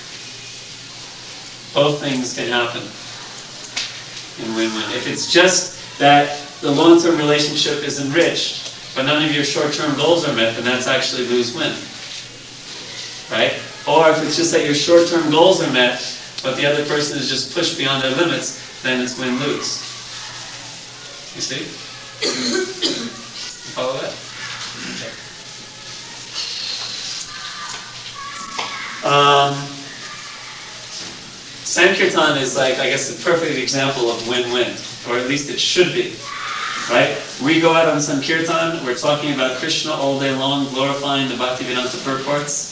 Both things can happen in win-win. If it's just that the long-term relationship is enriched, but none of your short-term goals are met, then that's actually lose-win. Right? Or if it's just that your short-term goals are met, but the other person is just pushed beyond their limits, then it's win-lose. You see? You follow that? Okay. Sankirtan is I guess, a perfect example of win-win, or at least it should be. Right? We go out on Sankirtan, we're talking about Krishna all day long, glorifying the Bhaktivedanta purports.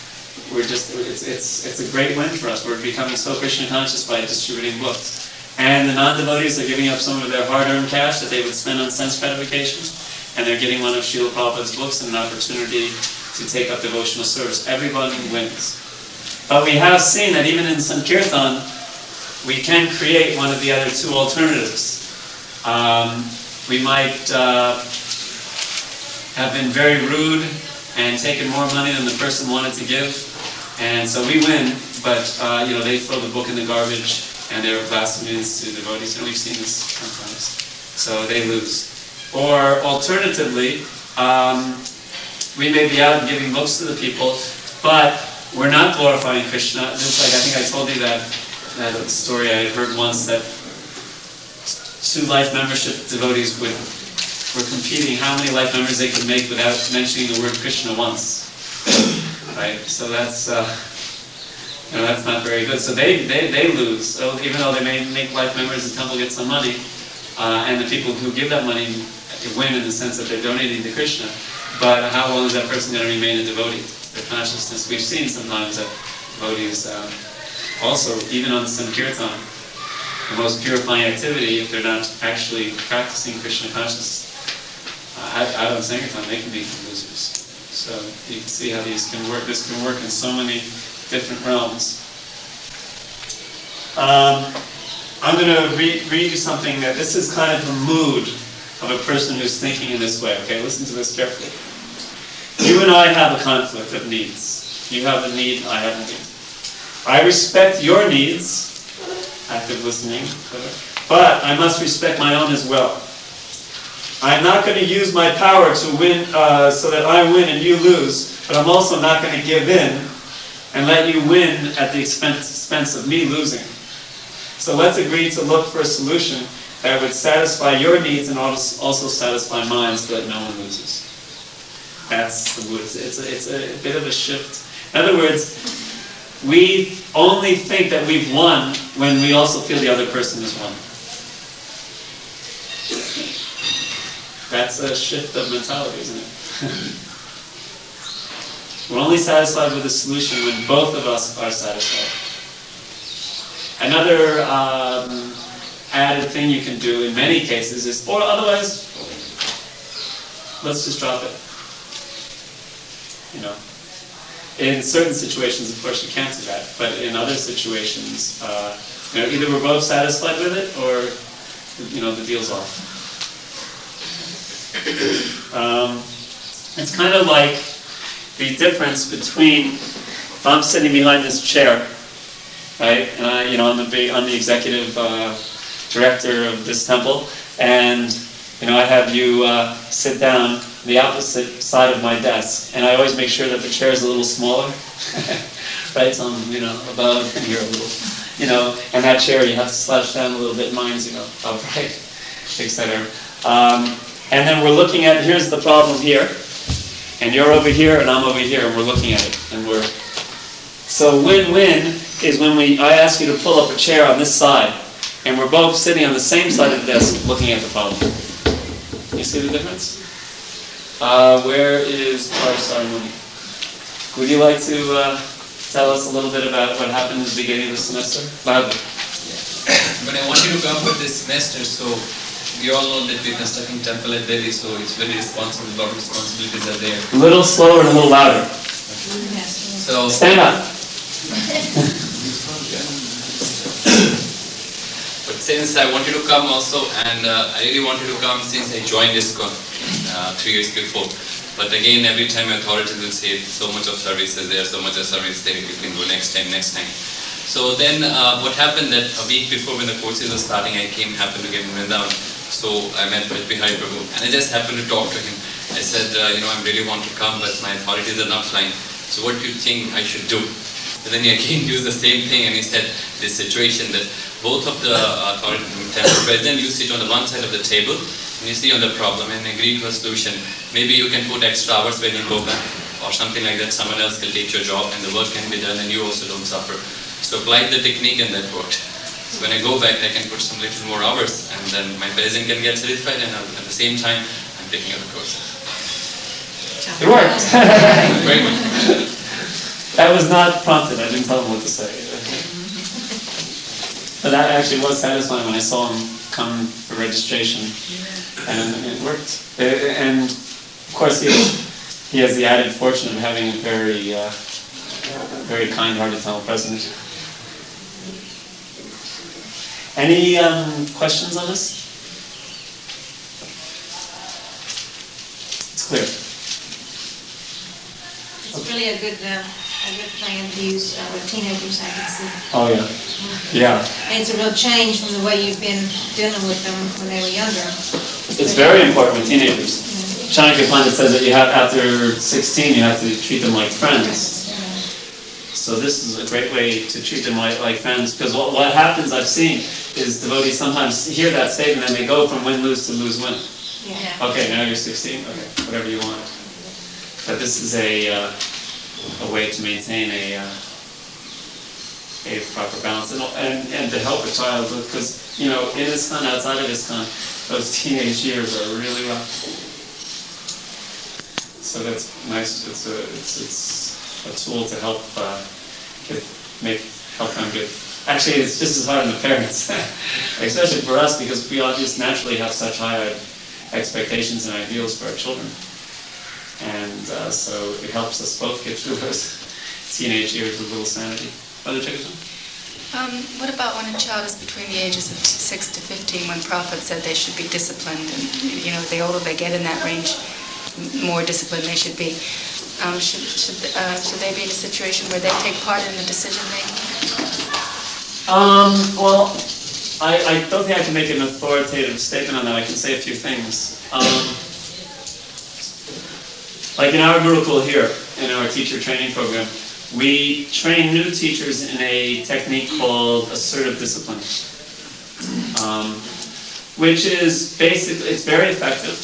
It's a great win for us. We're becoming so Krishna conscious by distributing books. And the non-devotees are giving up some of their hard-earned cash that they would spend on sense gratification, and they're getting one of Srila Prabhupada's books and an opportunity to take up devotional service. Everybody wins. But we have seen that even in Sankirtan, we can create one of the other two alternatives. We might have been very rude and taken more money than the person wanted to give, and so we win, but they throw the book in the garbage, and they're blasphemies to devotees, and we've seen this sometimes. So they lose. Or alternatively, we may be out giving books to the people, but we're not glorifying Krishna. Just like I think I told you that story I had heard once, that two life membership devotees were competing how many life members they could make without mentioning the word Krishna once. Right? So that's not very good. So they lose. So even though they may make life members, the temple gets some money, and the people who give that money win in the sense that they're donating to Krishna. But how long is that person going to remain a devotee? Their consciousness. We've seen sometimes that devotees also, even on Sankirtan, the most purifying activity, if they're not actually practicing Krishna consciousness, out on Sankirtan, they can become losers. So you can see how these can work. This can work in so many different realms. I'm going to read you something. This is kind of the mood of a person who's thinking in this way. Okay, listen to this carefully. You and I have a conflict of needs. You have a need, I have a need. I respect your needs, active listening, but I must respect my own as well. I'm not going to use my power to win so that I win and you lose, but I'm also not going to give in and let you win at the expense of me losing. So let's agree to look for a solution that would satisfy your needs and also satisfy mine so that no one loses. That's the mood. It's a bit of a shift. In other words, we only think that we've won when we also feel the other person has won. That's a shift of mentality, isn't it? We're only satisfied with the solution when both of us are satisfied. Another added thing you can do in many cases is, or otherwise, let's just drop it. You know, in certain situations, of course, you can't do that. But in other situations, you know, either we're both satisfied with it, or you know, the deal's off. It's kind of like the difference between if I'm sitting behind this chair, right, and you know, I'm the executive director of this temple, and you know, I have you sit down the opposite side of my desk, and I always make sure that the chair is a little smaller, right? So I'm, you know, above and you're a little, you know, and that chair you have to slouch down a little bit. Mine's, you know, upright, etc. And then we're looking at, here's the problem here, and you're over here and I'm over here, and we're looking at it, and we're so win-win is when I ask you to pull up a chair on this side, and we're both sitting on the same side of the desk looking at the problem. You see the difference? Where is Parsarmuni? Would you like to tell us a little bit about what happened at the beginning of the semester? Loudly. But I want you to come for this semester, so we all know that we're constructing temple at Delhi, so it's very responsible, a lot of responsibilities are there. A little slower and a little louder. So Stand up. But since I want you to come also, and I really want you to come since I joined ISKCON 3 years before. But again, every time authorities will say so much of service is there, so much of service there, you can go next time. So then what happened that a week before when the courses were starting, I happened to get in Vrindavan. So I met with Bihari Prabhu, and I just happened to talk to him. I said, you know, I really want to come, but my authorities are not flying. So what do you think I should do? And then he again used the same thing, and he said, this situation that both of the authorities from temple president, you sit on the one side of the table, and you see on the problem, and agree to a solution. Maybe you can put extra hours when you go back, or something like that. Someone else will take your job, and the work can be done, and you also don't suffer. So applied the technique, and that worked. So when I go back, I can put some little more hours, and then my president can get satisfied, and at the same time, I'm taking up the courses. It worked. Very much. That was not prompted. I didn't tell him what to say. But that actually was satisfying when I saw him come for registration, and it worked. And of course, he has the added fortune of having a very kind-hearted temple president. Any questions on this? It's clear. It's really a good plan to use with teenagers, I can see. Oh, yeah. Yeah. And it's a real change from the way you've been dealing with them when they were younger. It's very important with teenagers. Chanakya Pandit says that you have, after 16, you have to treat them like friends. So this is a great way to treat them like friends, because what happens, I've seen, is devotees sometimes hear that statement and they go from win-lose to lose-win. Yeah. Okay, now you're 16, okay, whatever you want. But this is a way to maintain a proper balance and to help a child, because, you know, in ISKCON, outside of ISKCON, those teenage years are really rough. So that's nice. It's a tool to help help them good. Actually, it's just as hard on the parents, especially for us, because we all just naturally have such high expectations and ideals for our children, and so it helps us both get through those teenage years with a little sanity. Brother Chickasaw? What about when a child is between the ages of 6 to 15, when Prophet said they should be disciplined, and you know, the older they get in that range, more disciplined they should be. Should they be in a situation where they take part in the decision making? Well, I don't think I can make an authoritative statement on that. I can say a few things. Like in our Gurukul here, in our teacher training program, we train new teachers in a technique called assertive discipline, which is basically, it's very effective.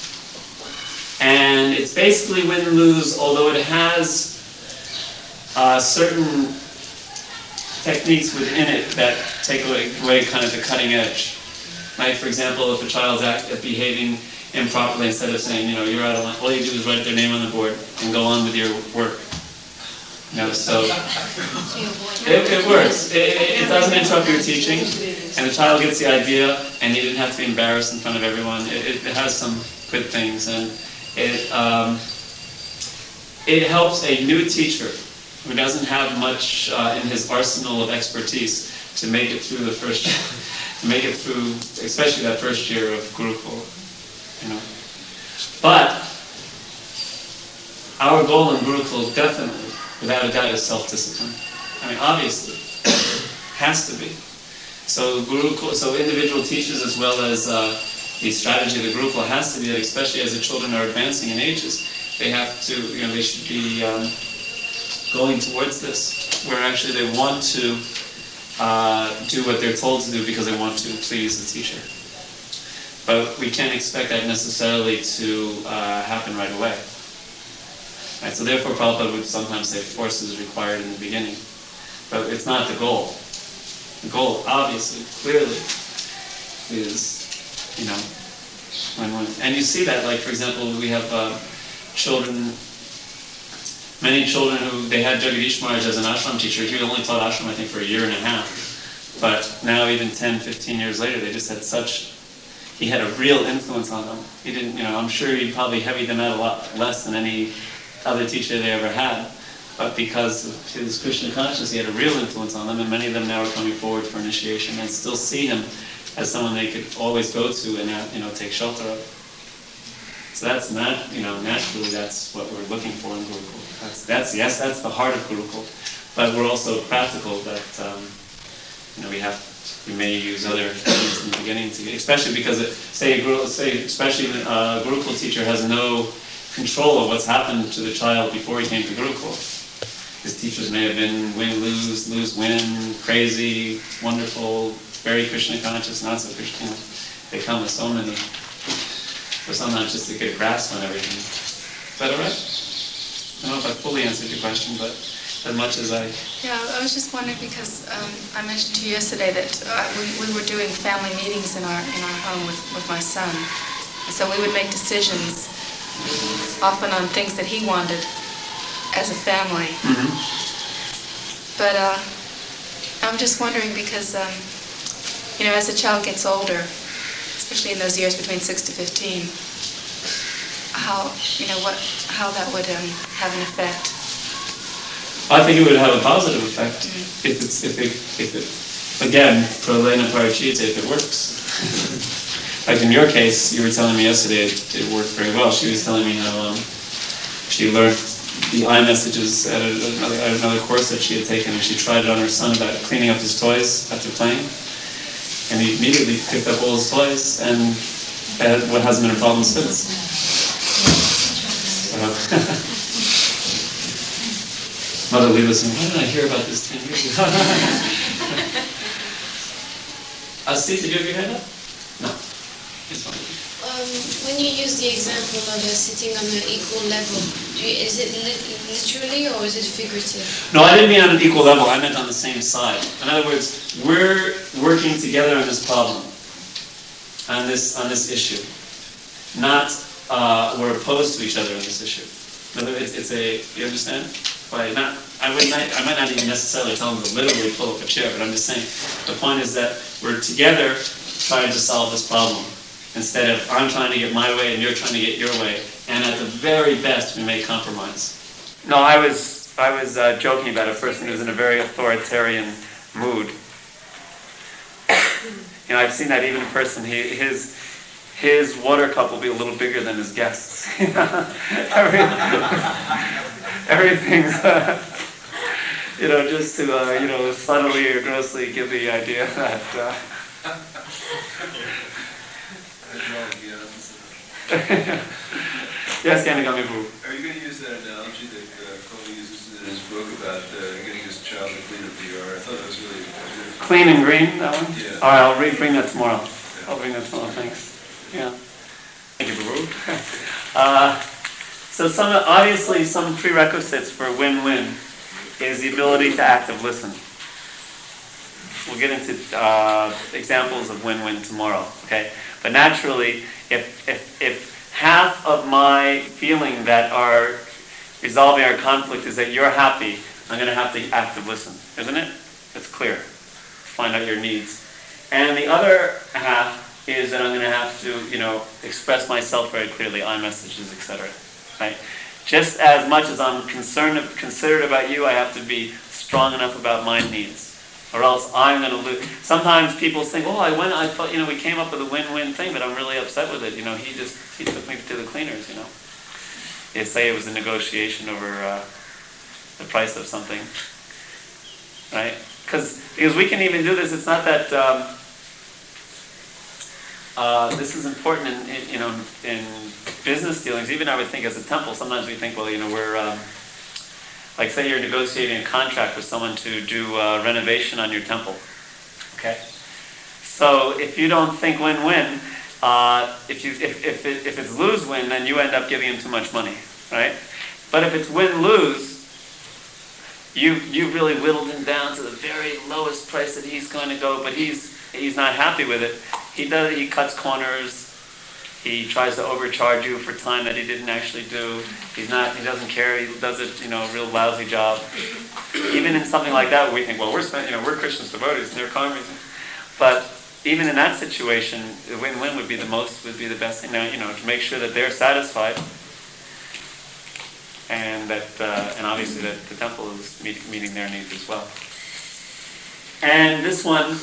And it's basically win-lose, although it has certain techniques within it that take away kind of the cutting edge. Right? For example, if a child's behaving improperly, instead of saying, you're out of line, all you do is write their name on the board and go on with your work. So it works. It doesn't interrupt your teaching, and the child gets the idea, and you didn't have to be embarrassed in front of everyone. It has some good things, and it helps a new teacher who doesn't have much in his arsenal of expertise to make it through the first, to make it through, especially that first year of Gurukul. But our goal in Gurukul definitely, without a doubt, is self-discipline. Obviously, has to be. So Gurukul, so individual teachers as well as the strategy of the Gurukul has to be that, especially as the children are advancing in ages, they have to, they should be going towards this, where actually they want to do what they're told to do because they want to please the teacher. But we can't expect that necessarily to happen right away. Right, so therefore Prabhupada would sometimes say force is required in the beginning. But it's not the goal. The goal, obviously, clearly, is, and you see that, like, for example, we have children, many children who, they had Jagadish Maharaj as an ashram teacher. He only taught ashram, I think, for a year and a half. But now, even 10, 15 years later, they just had he had a real influence on them. He didn't, I'm sure he probably heavied them out a lot less than any other teacher they ever had. But because of his Krishna consciousness, he had a real influence on them, and many of them now are coming forward for initiation and still see him as someone they could always go to and take shelter of. So that's not, naturally that's what we're looking for in Gurukul. That's the heart of Gurukul. But we're also practical that we may use other things in the beginning especially because especially a Gurukul teacher has no control of what's happened to the child before he came to Gurukul. His teachers may have been win, lose, win, crazy, wonderful, very Krishna conscious, not so Krishna. They come with so many, for sometimes just to get a grasp on everything. Is that all right? I don't know if I fully answered your question, but as much as I... Yeah, I was just wondering because I mentioned to you yesterday that we were doing family meetings in our home with my son. And so we would make decisions often on things that he wanted as a family. Mm-hmm. But I'm just wondering because, as a child gets older, especially in those years between 6 to 15, how that would have an effect. I think it would have a positive effect if it again, pralena parachita, if it works. Like in your case, you were telling me yesterday it worked very well. She was telling me how she learned the iMessages at another course that she had taken, and she tried it on her son about cleaning up his toys after playing. And he immediately picked up all his toys, and what hasn't been a problem since. Mother Leela said, why did I hear about this 10 years ago? Steve, did you have your hand up? No. It's fine. When you use the example of sitting on an equal level, is it literally or is it figurative? No, I didn't mean on an equal level. I meant on the same side. In other words, we're working together on this problem, on this issue. Not we're opposed to each other on this issue. In other words, you understand? I might not even necessarily tell them to literally pull up a chair, but I'm just saying the point is that we're together trying to solve this problem. Instead of I'm trying to get my way and you're trying to get your way, and at the very best we make compromise. No, I was joking about a person who's in a very authoritarian mood. I've seen that even a person, his water cup will be a little bigger than his guests. Everything's, just to, subtly or grossly give the idea that... Yes, Yanagami Boo. Are you going to use that analogy that Cole uses in his book about getting his child to clean up the yard? I thought that was really good. Clean and green, that one? Yeah. All right, I'll bring that tomorrow. Yeah. I'll bring that tomorrow, thanks. Yeah. Thank you, Boo. So obviously some prerequisites for win-win is the ability to active listen. We'll get into examples of win-win tomorrow, okay? But naturally, If half of my feeling that our resolving our conflict is that you're happy, I'm going to have to active listen, isn't it? It's clear. Find out your needs. And the other half is that I'm going to have to, express myself very clearly, iMessages, etc. Right? Just as much as I'm considerate about you, I have to be strong enough about my needs, or else I'm going to lose. Sometimes people think, I thought, we came up with a win-win thing, but I'm really upset with it. He took me to the cleaners. They say it was a negotiation over the price of something, right? Because we can even do this. It's not that. This is important in business dealings. Even I would think as a temple, sometimes we think, we're like, say you're negotiating a contract with someone to do renovation on your temple. Okay, so if you don't think win-win, if it's lose-win, then you end up giving him too much money, right? But if it's win-lose, you really whittled him down to the very lowest price that he's going to go, but he's not happy with it. He cuts corners. He tries to overcharge you for time that he didn't actually do. He doesn't care. He does a real lousy job. Even in something like that, we think, we're Christians devotees and they're karmis. But even in that situation, the win-win would be the best thing. Now, to make sure that they're satisfied, and that, and obviously that the temple is meeting their needs as well. And this one,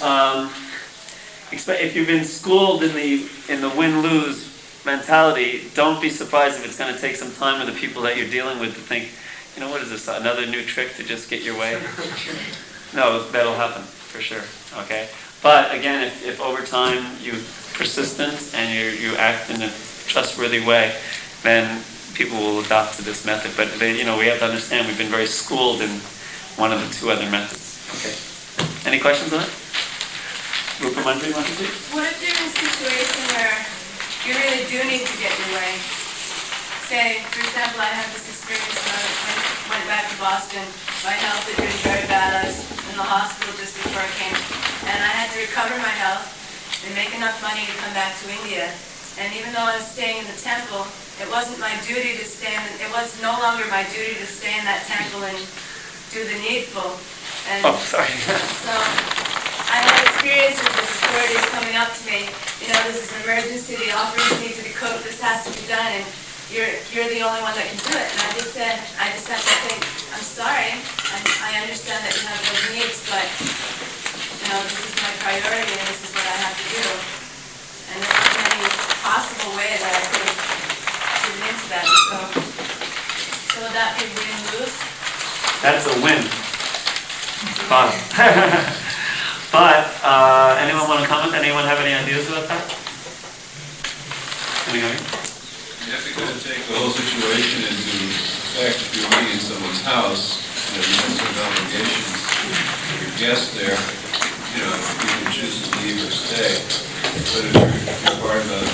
if you've been schooled in the win-lose mentality, don't be surprised if it's going to take some time with the people that you're dealing with to think, what is this, another new trick to just get your way? No, that'll happen, for sure, okay? But again, if over time you're persistent and you act in a trustworthy way, then people will adopt to this method. But we have to understand we've been very schooled in one of the two other methods. Okay. Any questions on it? Rupa Mandri, what is it? What if you're in a situation where you really do need to get your way? Say, for example, I had this experience when I went back to Boston. My health had been very bad. I was in the hospital just before I came. And I had to recover my health and make enough money to come back to India. And even though I was staying in the temple, it wasn't my duty to stay it was no longer my duty to stay in that temple and do the needful. And sorry. So I had experiences with authorities coming up to me, this is an emergency, the offerings need to be cooked, this has to be done, and you're the only one that can do it. And I just had to think, I'm sorry, I understand that you have those needs, but this is my priority and this is what I have to do. And there wasn't any possible way that I could have given into that. So would that be win-lose? That's a win. Fine. But, anyone want to comment? Anyone have any ideas about that? Anyone? You have to kind of take the whole situation into effect. If you're meeting in someone's house, you have some obligations. Your guest there, you can choose to leave or stay. But if you're part of a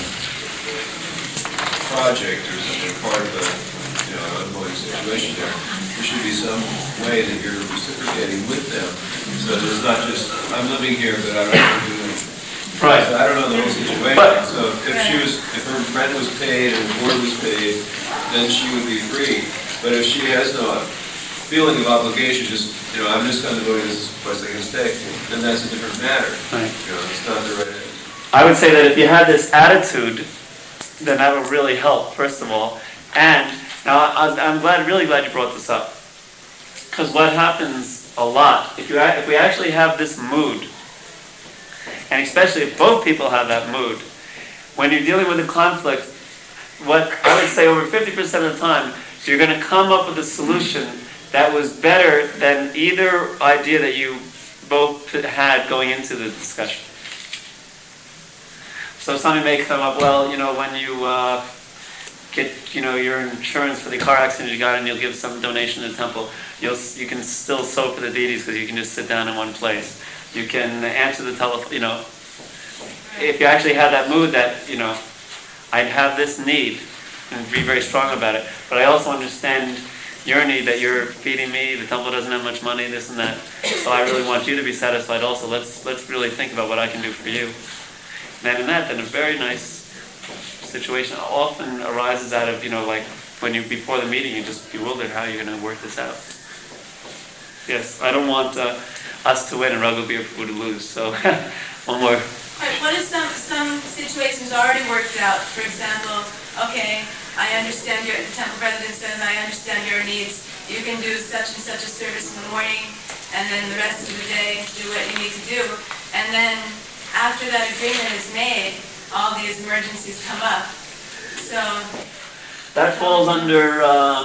project or something, part of a ongoing situation there should be some way that you're reciprocating with them. So it's not just, I'm living here, but I don't have to do anything. Right. So I don't know the whole situation. So if her rent was paid and her board was paid, then she would be free. But if she has no feeling of obligation, I'm just going to go to this place I can stay, then that's a different matter. Right. It's not the right answer. I would say that if you had this attitude, then that would really help, first of all. And now I'm really glad you brought this up. Because what happens a lot, if we actually have this mood, and especially if both people have that mood, when you're dealing with a conflict, what I would say over 50% of the time, you're going to come up with a solution that was better than either idea that you both had going into the discussion. So something may come up, when you get, your insurance for the car accident you got and you'll give some donation to the temple, you can still sow for the deities because you can just sit down in one place. You can answer the telephone, if you actually have that mood that, I'd have this need and be very strong about it. But I also understand your need that you're feeding me, the temple doesn't have much money, this and that. So I really want you to be satisfied also. Let's really think about what I can do for you. And in that, then a very nice situation often arises out of, like when you before the meeting, you're just bewildered how you're going to work this out. Yes, I don't want us to win and Raghu to lose. So one more. Right, what if some situations already worked out? For example, okay, I understand the temple president says, I understand your needs. You can do such and such a service in the morning, and then the rest of the day do what you need to do. And then after that agreement is made, all these emergencies come up. So that falls under,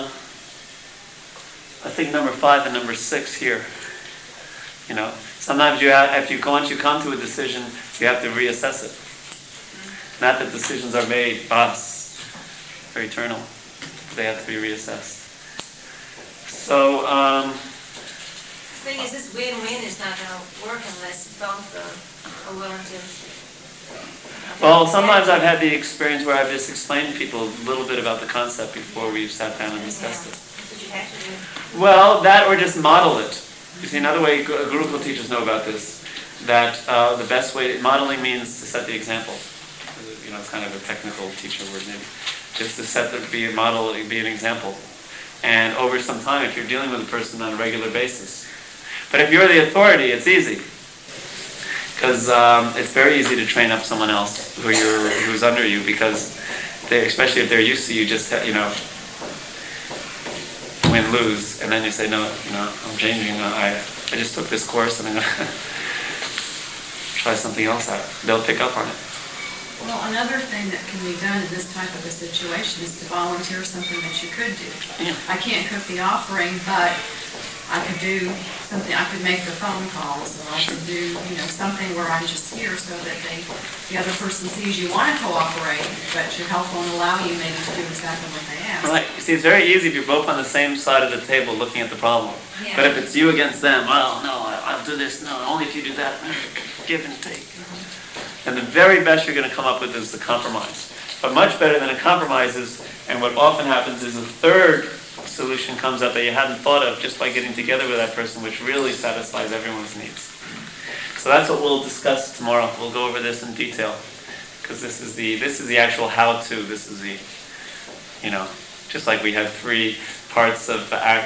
I think, number 5 and number 6 here. Sometimes once you come to a decision, you have to reassess it. Not that decisions are made, they're eternal. They have to be reassessed. So, the thing is, this win-win is not going to work unless both are willing to. Well, sometimes I've had the experience where I've just explained to people a little bit about the concept before we've sat down and discussed it. That's what you have to do. Well, that or just model it. You see, another way Gurukul teachers know about this, that the best way, modeling means to set the example. It's kind of a technical teacher word maybe. Just to be a model, be an example. And over some time, if you're dealing with a person on a regular basis. But if you're the authority, it's easy. Because it's very easy to train up someone else who's under you, because especially if they're used to you just, win, lose, and then you say, no, I'm changing. I just took this course and I'm going to try something else out. They'll pick up on it. Well, another thing that can be done in this type of a situation is to volunteer something that you could do. Yeah. I can't cook the offering, but I could do something. I could make the phone calls, or I could do, something where I'm just here so that the other person sees you want to cooperate, but your health won't allow you maybe to do exactly what they ask. Right. You see, it's very easy if you're both on the same side of the table looking at the problem. Yeah. But if it's you against them, well, no, I'll do this. No, only if you do that. Give and take. And the very best you're going to come up with is the compromise. But much better than a compromise is, and what often happens is a third solution comes up that you hadn't thought of just by getting together with that person, which really satisfies everyone's needs. So that's what we'll discuss tomorrow. We'll go over this in detail, because this is the actual how-to. This is the, just like we have 3 parts of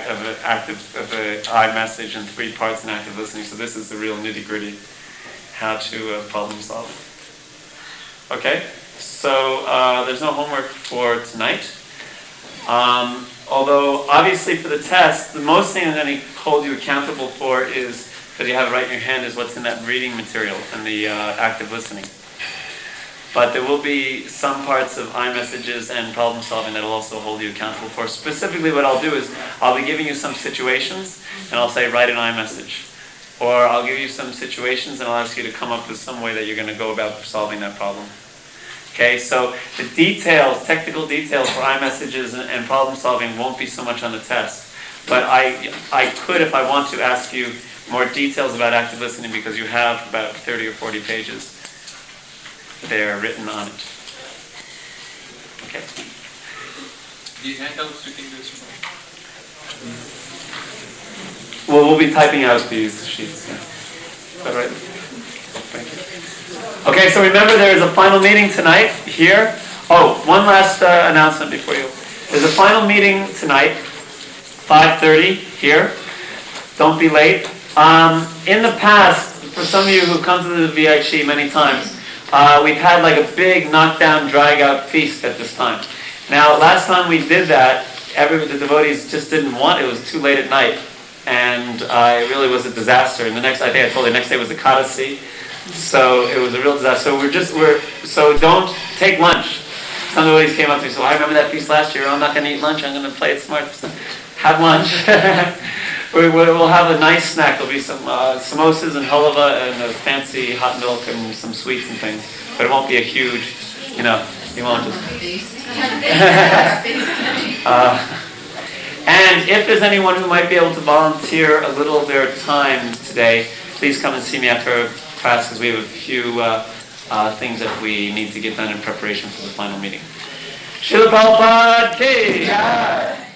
iMessage and 3 parts in active listening. So this is the real nitty-gritty how to problem solve. Okay, so there's no homework for tonight. Although, obviously for the test, the most thing that they hold you accountable for is, because you have it right in your hand, is what's in that reading material and the active listening. But there will be some parts of iMessages and problem solving that will also hold you accountable for. Specifically what I'll do is, I'll be giving you some situations, and I'll say, write an iMessage. Or I'll give you some situations and I'll ask you to come up with some way that you're going to go about solving that problem. Okay, so the details, technical details for iMessages and problem solving won't be so much on the test. But I could, if I want to, ask you more details about active listening, because you have about 30 or 40 pages there written on it. Okay. The handouts you can do tomorrow. Well, we'll be typing out these sheets. Yeah. Is that right? Thank you. Okay, so remember there is a final meeting tonight here. Oh, one last announcement before you. There's a final meeting tonight, 5:30 here. Don't be late. In the past, for some of you who've come to the VIC many times, we've had like a big knockdown, drag-out feast at this time. Now, last time we did that, the devotees just didn't want it. It was too late at night. And it really was a disaster. And I think I told you, the next day was the Kadasi. So it was a real disaster. So don't take lunch. Some devotees came up to me and said, I remember that feast last year. I'm not going to eat lunch. I'm going to play it smart. Have lunch. We'll have a nice snack. There'll be some samosas and halava and fancy hot milk and some sweets and things. But it won't be a huge, you won't just... And if there's anyone who might be able to volunteer a little of their time today, please come and see me after class, because we have a few things that we need to get done in preparation for the final meeting. Srila Prabhupada Ki Jai!